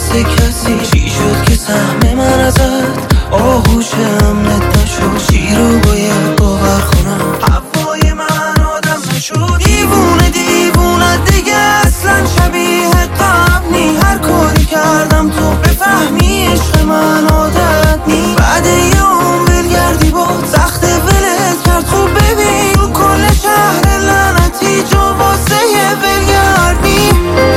دست کسی؟ چی شد که سهم من ازت آغوش امنت نشد؟ چی رو باید باور کنم؟ هوای من آدم نشد. دیوونه دیوونت دیگه اصلا شبیه قبل نی. هر کاری کردم تو بفهمی عشق من عادت نی. بعد یه عمر گردی با سخت ولت کرد. خوب ببین تو کل شهر لعنتی جا واسه ولگردی.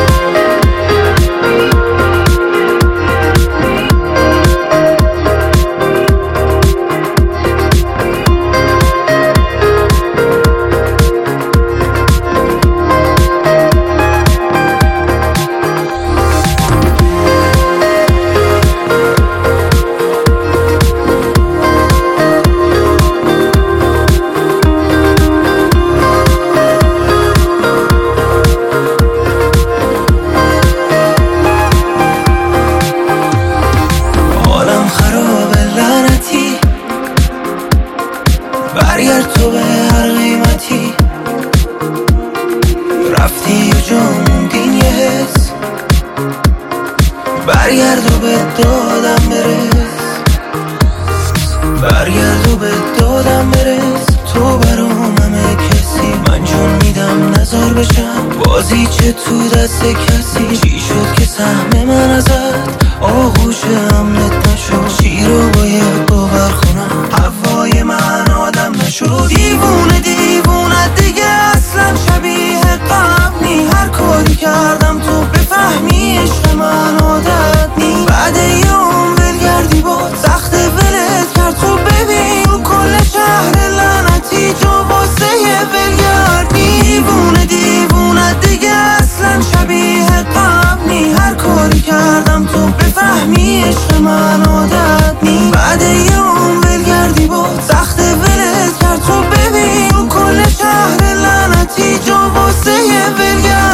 برگرد تو به هر قیمتی. رفتی و جا موندین یه حس. برگرد و به دادم برس. برگرد و به دادم برس. تو برام همه کسی. من چون میدم نزار بشم بازی چه تو دست کسی. چی شد که سهم من ازت آغوش امنت نشد؟ چی رو باید باور کنم؟ هوای من آدم نشد. دیوونه دیوونت دیگه اصلا شبیه قبل نی. هر کاری کردم تو بفهمی عشق من عادت نی. بعد یه عمر گردی با سخت ولت کرد. خوب ببین تو کل شهر لعنتی جا واسه ولگردی. دیوونه دیوونت دیگه اصلا شبیه قبل نی. هر کاری کردم تو بفهمی عشق من عادت نی. بعد یه عمر گردی با سخت ولت کرد. خوب ببین تو کل شهر لعنتی جا واسه ولگردی.